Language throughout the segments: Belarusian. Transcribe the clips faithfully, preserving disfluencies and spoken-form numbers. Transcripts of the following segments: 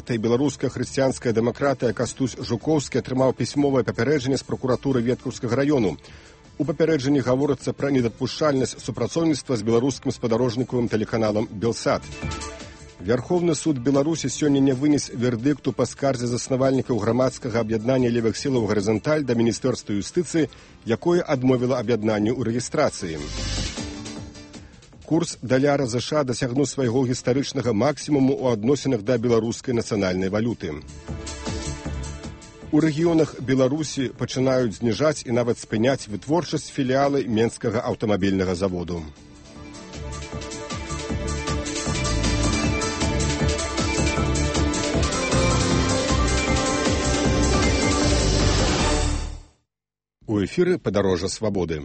партыі «Беларуская хрысціянская дэмакратыя» Кастусь Жукоўскі атрымаў пісьмовае папярэджанне з пракуратуры Веткаўскага раёну. У папярэджанні гаворыцца пра недапушчальнасць супрацоўніцтва з беларускім спадарожнікавым тэлеканалам «Белсат». Вярховны суд Беларусі сёння не вынес вердыкту па скардзе заснавальнікаў грамадскага аб'яднання левых сілаў «Гарызанталь» да Міністэрства юстыцыі, якое адмовіла аб'яднанню ў рэгістрацыі. Курс даляра ЗША дасягнуў свайго гістарычнага максімуму ў адносінах да беларускай нацыянальнай валюты. У рэгіёнах Беларусі пачынаюць зніжаць і нават спыняць вытворчасць філіалы Менскага аўтамабільнага заводу. У эфіры «Падарожжа свабоды».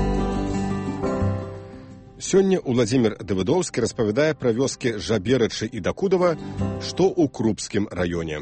Сёння Уладзімір Давыдоўскі распавядае пра вёскі Жаберачы і Дакудава, што ў Крупскім раёне.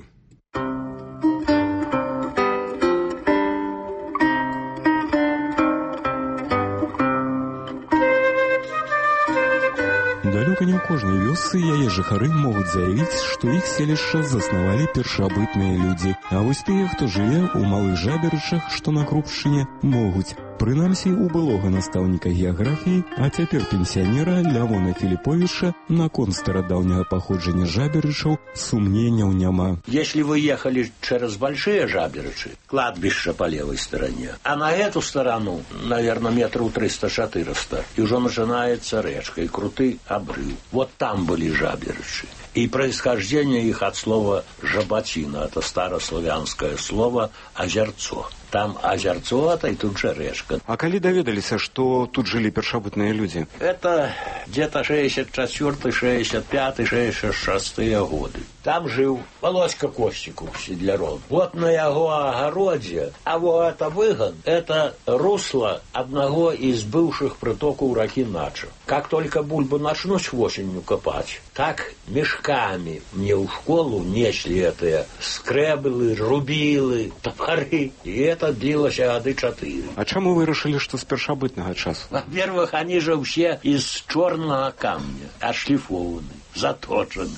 Далёка не ў кожнай вёсцы яе жыхары могуць заявіць, што іх селішча заснавалі першабытныя людзі. А вось тыя, хто жыве ў малых Жаберачах, што на Крупшчыне, могуць. Прынамсі, у былога настаўніка геаграфіі, а цяпер пенсіянера Лявона Філіповіча наконт старадаўняга паходжання Жаберачаў сумненняў няма. Если вы ехали через большие Жаберачи, кладбище по левой стороне, а на эту сторону, наверное, метров триста-четыреста, и уже начинается речка, и крутый обрыв. Вот там были Жаберачи. И происхождение их от слова «жаботина», это старославянское слово «озерцо». Там озерцо, а и тут же речка. А коли доведалися, что тут жили першобытные люди? Это где-то шестьдесят четвёртый, шестьдесят пятый, шестьдесят шестые годы. Там жил Володька Костиков, Сидляров. Вот на его огороде, а вот это выгон, это русло одного из бывших притоков реки Нача. Как только бульбу начнуть осенью копать, так мешками мне в школу несли это скребелы, рубилы, топоры. И это длилось годы четыре. А чему вы решили, что с першобытного часу? Во-первых, они же все из черного камня, отшлифованы, заточены.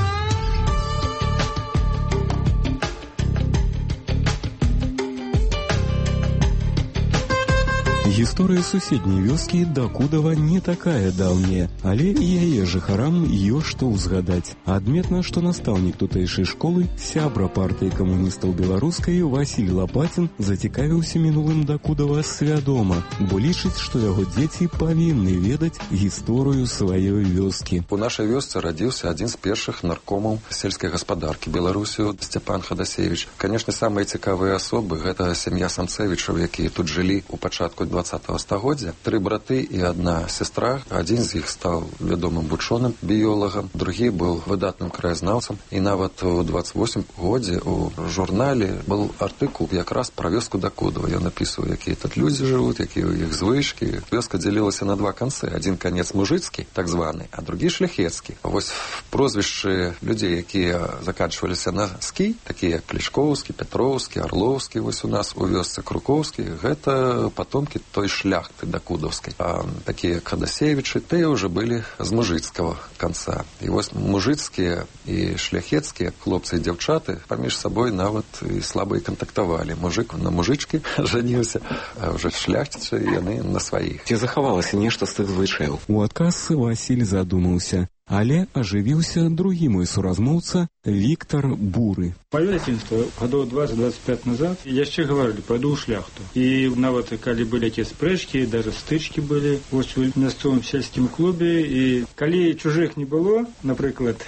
Гісторыя суседняй вёскі Дакудава не такая даўняя, але і яе жыхарам ёсць што ўзгадаць. Адметна, што настаўнік тутэйшай школы, сябра партыі камуністаў беларускай Васіль Лапацін зацікавіўся мінулым Дакудава свядома, бо лічыць, што яго дзеці павінны ведаць гісторыю сваёй вёскі. У нашай вёсцы радзіўся адзін з першых наркомаў сельскай гаспадаркі Беларусі Сцяпан Хадасевіч. Канешне, самыя цікавыя асобы гэта сям'я Самцевічаў, якія тут жылі ў пачатку двадцатого стагоддзя. Тры браты і адна сестра. Адзін з іх стаў вядомым вучоным біёлагам, другі быў выдатным краязнаўцам. І нават у двадцать восьмым годзе у журнале быў артыкул якраз пра вёску Дакудава. Ён напісваў, якія тут людзі жывуць, якія ў іх звычкі. Вёска дзялілася на два канцы. Адзін канец мужыцкі, так званы, а другі шляхецкі. Вось прозвішчы людзей, якія заканчваліся на скі, такія як Клішкоўскі, Петроўскі, Арлоўскі, вось у нас у вёсцы Крукоўскі, гэта патомкі той шляхты дакудаўскай. А такія як Хадасевічы, тыя ўжо былі з мужыцкага канца. І вось мужыцкія і шляхецкія хлопцы і дзяўчаты паміж сабой нават і слаба і кантактавалі. Мужык на мужычкі жаніўся, а ўжо шляхціцы яны на сваіх. Ці захавалася нешта з тых звычаяў? У адказ Васіль задумаўся. Але ажывіўся другі мой суразмоўца Віктор Буры. Паведацтва гадоў двадцать-двадцать пять назад яшчэ гаварылі, пайду ў шляхту. І нават калі былі якія спрэчкі, даже стычкі былі вось у мясцовым сельскім клубе. І калі чужых не было, напрыклад,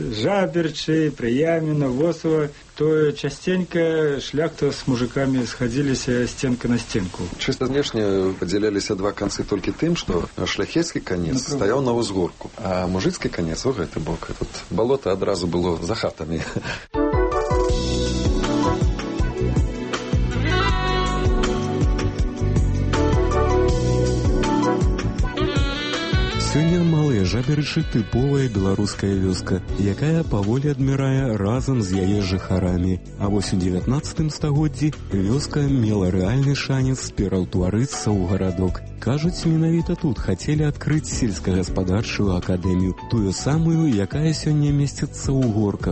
Жаберчы, Прыяміна, Восава, то частенька шляхта з мужикамі схадзіліся стенка на стенку. Чыста знешне падзяляліся два канцы толькі тым, што шляхецкі канец стаяў на ўзгорку, а мужыцкі канец у гэты бок. Тут балота адразу было за хатамі. Сёння малыя Жаберачы тыповая беларуская вёска, якая паволі адмірае разам з яе жыхарамі. А вось у дзевятнаццатым стагоддзі вёска мела рэальны шанец пераўтварыцца ў гарадок. Кажуць, менавіта тут хацелі адкрыць сельскагаспадарчую акадэмію, тую самую, якая сёння месціцца ў горках.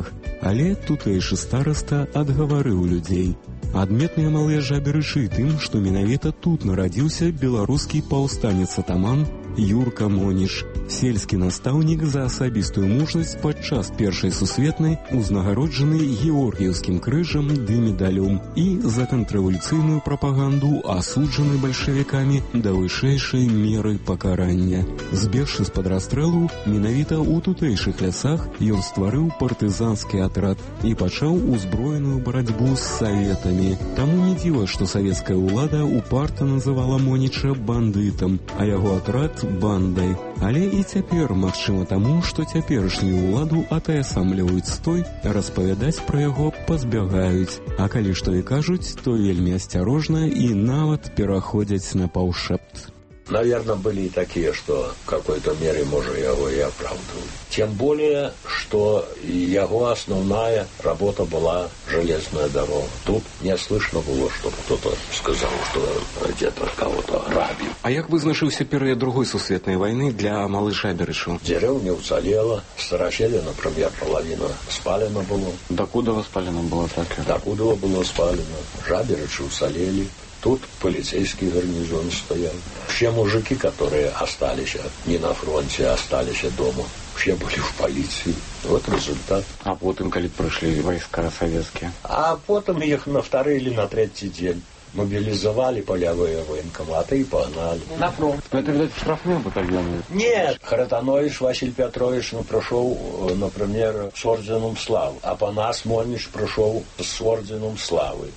Але тутэйшы стараста адгаварыў людзей. Адметныя малыя жаберычы тым, што менавіта тут нарадзіўся беларускі паўстанец-атаман Юрка Моніч, сельскі настаўнік за асабістую мужнасць падчас першай сусветнай, узнагароджаны георгіеўскім крыжам ды медалём і за контррэвалюцыйную прапаганду асуджаны бальшавікамі да вышэйшай меры пакарання. Збегшы з-пад расстрэлу, менавіта ў тутэйшых лясах ён стварыў партызанскі атрад і пачаў узброеную барацьбу з саветамі. Таму не дзіва, што савецкая ўлада упарта называла Моніча бандытам, а яго атрад бандай. Але і цяпер магчыма таму, што цяперашнюю ўладу атаясамліваюць з той, распавядаць пра яго пазбягаюць. А калі што і кажуць, то вельмі асцярожна і нават пераходзяць на паўшэпт. Наверное, были и такие, что в какой-то мере, может, его и оправдывают. Тем более, что его основная работа была железная дорога. Тут не слышно было, чтобы кто-то сказал, что где-то кого-то грабил. А як вызначыўся перыяд другой сусветнай вайны для малых жаберычаў? Деревня уцелела, Старощелье, например, половина спалена было. Докудова спалена было так? Докудова было спалено. Жаберычи уцелели. Тут полицейский гарнизон стоял. Все мужики, которые остались не на фронте, а остались дома, все были в полиции. Вот результат. А потом, когда пришли войска советские? А потом их на второй или на третий день мобилизовали полевые военкоматы и погнали. На фронт. Это, видать, штрафные батальоны? Нет. Харатанович Василий Петрович ну, прошел, например, с орденом славы. А Панас Монич прошел с орденом славы.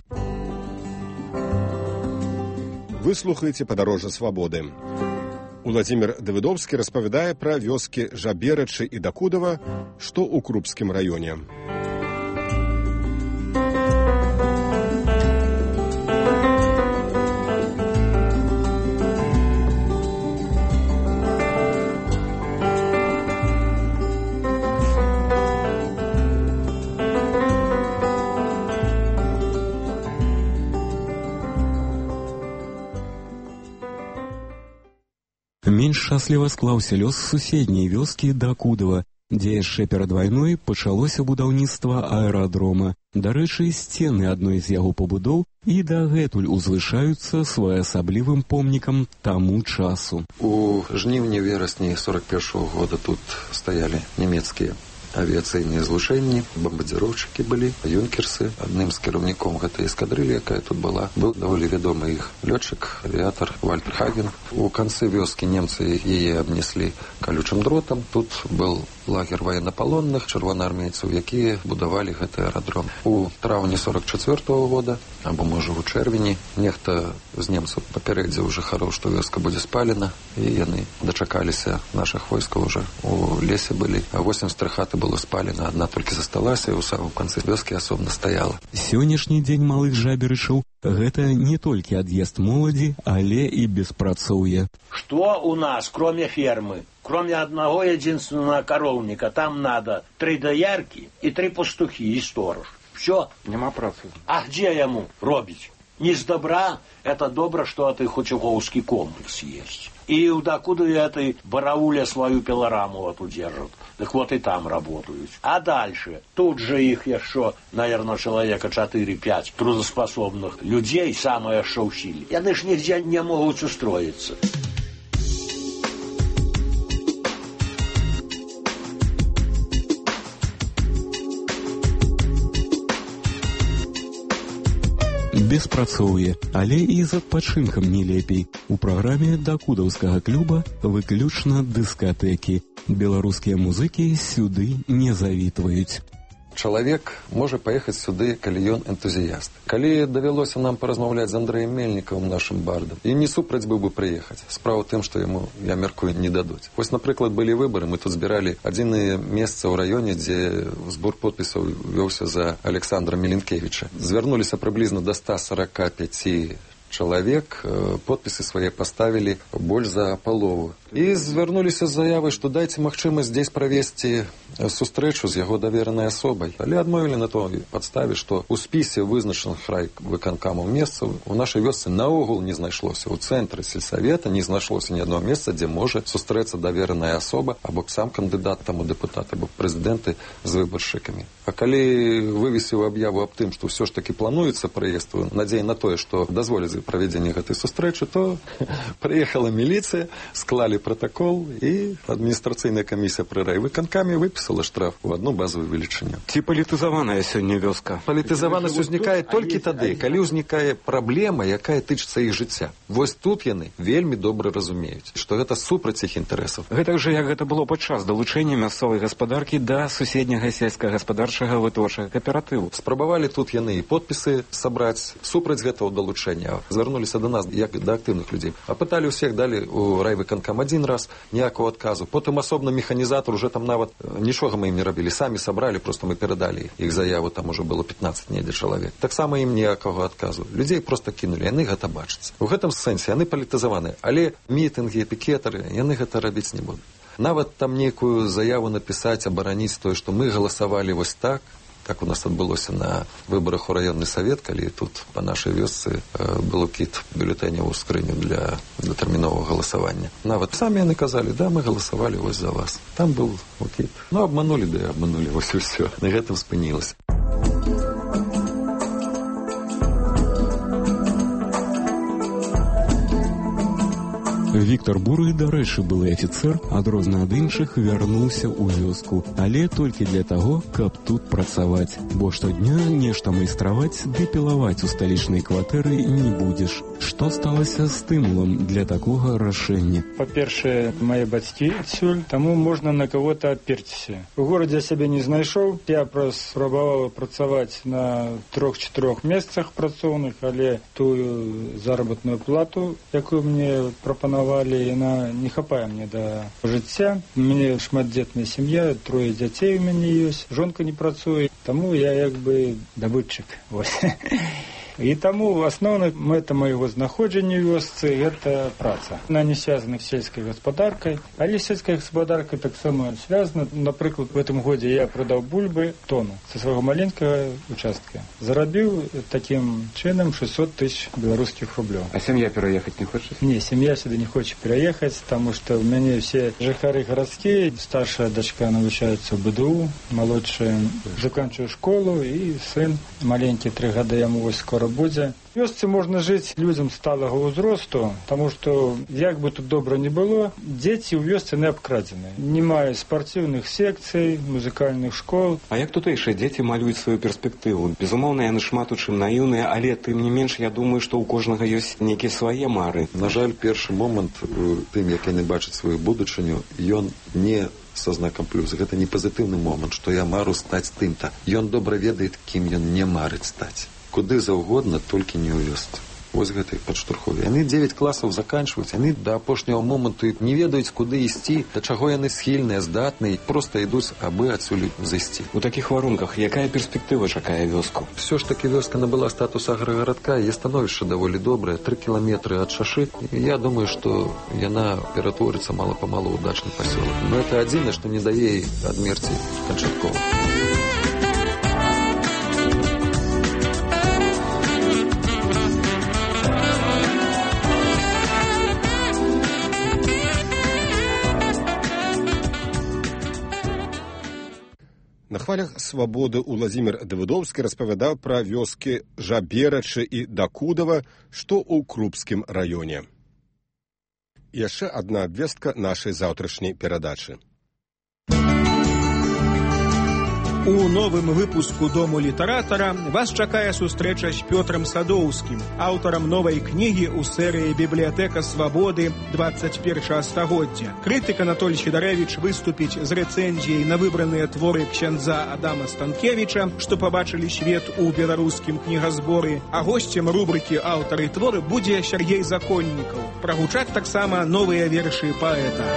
Вы слухаеце «Падарожжа свабоды». Уладзімір Давыдовскі распавядае пра вёскі Жаберычы і Дакудава, што ў Крупскім раёне. Менш шчасліва склаўся лёс суседняй вёскі Дакудава, дзе яшчэ перад вайной пачалося будаўніцтва аэрадрома. Дарэчы, сцены адной з яго пабудоў і дагэтуль узвышаюцца своеасаблівым помнікам таму часу. У жніўні-верасні сорок першага года тут стаялі нямецкія авіяцыйныя злучэнні, бомбардзіроўшчыкі былі, юнкерсы. Адным з кіраўніком гэтай эскадрылі, якая тут была, быў даволі вядомы іх лётчык, авіятар Вальтер Хаген. У канцы вёскі немцы яе абнеслі калючым дротам. Тут был лагер военнопалонных чырвонаармейцаў, якія будавалі гэты аэрадром. У траўні сорок чацвёртага года, або можа у чэрвені, нехта з немцаў папярэдзіў жыхароў, што вёска будзе спалена, і яны дачакаліся нашых войскаў уже у лесе былі. А восемьдесят три хаты было спалена, адна толькі засталася, і ў самым канцы вёскі асобна стаяла. Сённяшні дзень малых жаберычаў – гэта не толькі ад'езд моладзі, але і беспрацоўе. Что у нас, кроме фермы? Кроме одного единственного коровника, там надо три доярки и три пастухи и сторож. Все. Нема працы. А где ему робить? Не с добра, это добро, что это Хочуговский комплекс есть. И докуда этой барауля свою пилораму вот удержат. Так вот и там работают. А дальше, тут же их еще, наверное, человека четыре-пять трудоспособных людей, самое что в силе. И они ж нигде не могут устроиться. Беспрацоўе, але і з адпачынкам не лепей. У праграме дакудаўскага клуба выключна дыскатэкі. Беларускія музыкі сюды не завітваюць. Чалавек можа паехаць сюды, калі ён энтузіяст. Калі давялося нам паразмаўляць з Андрэем Мельнікавым, нашым бардам, і не супраць быў бы прыехаць. Справа ў тым, што яму, я мяркую, не дадуць. Вось, напрыклад, былі выбары, мы тут збіралі адзінае месца ў раёне, дзе збор подпісаў вёўся за Александра Міленкевіча. Звярнуліся прыблізна да ста сорока пяці чалавек, подпісы свае паставілі больш за палову. І звярнуліся з заявай, што дайце магчымасць дзесь правесці сустрэчу з яго даверанай асобай. Але адмовілі на той падставе, што ў спісе вызначаных райвыканкамаў месцаў у нашай вёсцы наогул не знайшлося. У цэнтры сельсавета не знайшлося ні аднаго месца, дзе можа сустрэцца давераная асоба або сам кандыдат таму дэпутат, або прэзідэнты з выбаршчыкамі. А калі вывесіў аб'яву аб тым, што ўсё ж такі плануецца прыезд, надзея на тое, што дазволяць правядзенне гэтай сустрэчы, то прыехала міліцыя, склалі протакол, і адміністрацыйная камісія пры райвыканкаме выпісала штраф у одну базовую велічыню. Ці палітызаваная сёння вёска? Палітызаванасць узнікае толькі тады, калі ўзнікае праблема, якая тычыцца іх жыцця. Вось тут яны вельмі добра разумеюць, што гэта супраць іх інтарэсаў. Гэта ж як гэта было падчас далучэння мясцовай гаспадаркі да суседняга сельскагаспадарчага вытворчага кааператыву. Спрабавалі тут яны і подпісы сабраць супраць гэтага далучэння. Звярнуліся да нас як да актыўных людзей. Апыталі ўсіх, далі у райвыканкам адзін раз, ніякого адказу. Потым асобна механізатор, уже там нават нічога мы ім не рабілі, самі сабралі, просто мы перадалі іх заяву, там уже было пятнаццаць недзе чалавек. Таксама ім ніякага адказу. Людзей просто кінулі, яны гэта бачаць. У гэтым сэнсе яны палітызаваныя, але мітынгі, пікетары, яны гэта рабіць не будуць. Нават там нейкую заяву напісаць, абараніць тое, што мы галасавалі вось так, так у нас адбылося на выбарах у раённы савет, калі тут па нашай вёсцы было кіт бюлетэняў у скрыню для датэрміновага галасавання. Нават самі яны казалі, да, мы галасавалі вось за вас. Там быў кіт. Ну, абманулі, да і абманулі, вось і ўсё. На гэтым спынілася. Віктор Буры, дарэчы, былы афіцэр, адрозна ад іншых вярнуўся ў вёску, але толькі для таго, каб тут працаваць, бо штодня нешта майстраваць ды пілаваць у сталічнай кватэры не будзеш. Што сталася стымулам для такога рашэння? Па-першае, мае бацькі адсюль, таму можна на кого-то аперціся. У горадзе сябе не знайшоў, я спрабавала працаваць на трох-чатырох месцах працоўных, але тую заработную плату, якую мне прапанавалі, яна не хапае мне да жыцця. У мяне шматдзетная сям'я, трое дзяцей у мяне ёсць, жонка не працуе, таму я як бы дабытчык. Вось. І таму асноўная мэта майго знаходжання ў вёсцы – гэта праца. Она не связана з сельскай гаспадаркай, але сельская гаспадарка таксама связана. Напрыклад, в этом годзе я прадаў бульбы тону са свайго маленькага участка. Зарабіў такім чынам шэсцьсот тысяч беларускіх рублёў. А сям'я пераехаць не хоча? Не, сям'я сюды не хоча пераехаць, таму што ў мяне все жыхары гарадскія. Старшая дачка навучаецца ў бэ дэ у, малодшая заканчвае школу, і сын маленькі, тры гады яму вось скора будзе. В вёсцы можна жыць людзям сталага ўзросту, таму што, як бы тут добра не было, дзеці ў вёсцы не абкрадзеныя. Не мае спартыўных секцый, музыкальных школ. А як тутэйшыя дзеці малююць сваю перспектыву? Безумоўна, яны шмат у чым наіўныя, але тым не менш, я думаю, што ў кожнага ёсць нейкія свае мары. На жаль, першы момант тым, як яны бачаць сваю будучыню, ён не са знакам плюс. Гэта не пазітыўны момант, што я мару стаць тым-то. Ён добра ведае, кім ён не марыць стаць. Куды заўгодна, толькі не ў вёсцы. Вось гэта і падштурхове. Яны дзевяць класаў заканчваюць, яны да апошняга моманту не ведаюць, куды ісці, да чаго яны схільныя, здатныя, проста ідуць, абы адсюль зайсці. У такіх варунках якая перспектыва чакае вёску? Всё ж такі вёска набыла статус аграгарадка, яе становішча даволі добрае, тры кіламетры ад шашы. Я думаю, што яна ператворыцца мала-памалу ў дачны пасёлак. Но гэта адзінае, што не дае адмерці канчаткова. На хвалях свабоды Уладзімір Давыдоўскі распавядаў пра вёскі Жаберачы і Дакудава, што ў Крупскім раёне. Яшчэ адна абвестка нашай заўтрашняй перадачы. У новым выпуску «Дому літаратара» вас чакае сустрэча з Пётрам Садоўскім, аўтарам новай кнігі ў серыі «Бібліятэка свабоды двадцать першага стагоддзя». Крытык Анатоль Сідарэвіч выступіць з рэцэнзіяй на выбраныя творы ксяндза Адама Станкевіча, што пабачылі свет у беларускім кнігазборы, а госцем рубрыкі «Аўтары творы» будзе Сяргей Законнікаў. Прагучаць таксама новыя вершы паэта.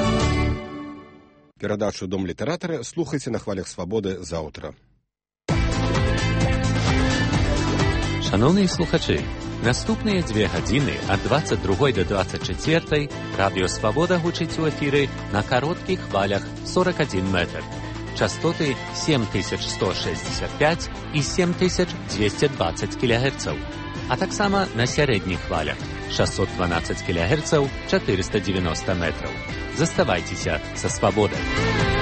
Перадачу «Дом літаратара» слухайце на хвалях свабоды заўтра. Шановні слухачі, Наступныя дзве гадзіны ад дваццаць другой да дваццаць чацвёртай радыё «Свабода» гучыць у эфіры на кароткіх хвалях сорок адзін метр. Частоты сем тысяч сто шестьдесят пять і сем тысяч двести двадцать кілогерцаў, а таксама на сярэдніх хвалях шестьсот двенадцать кілогерцаў, четыреста девяносто метров. Заставайцеся са «Свабодай».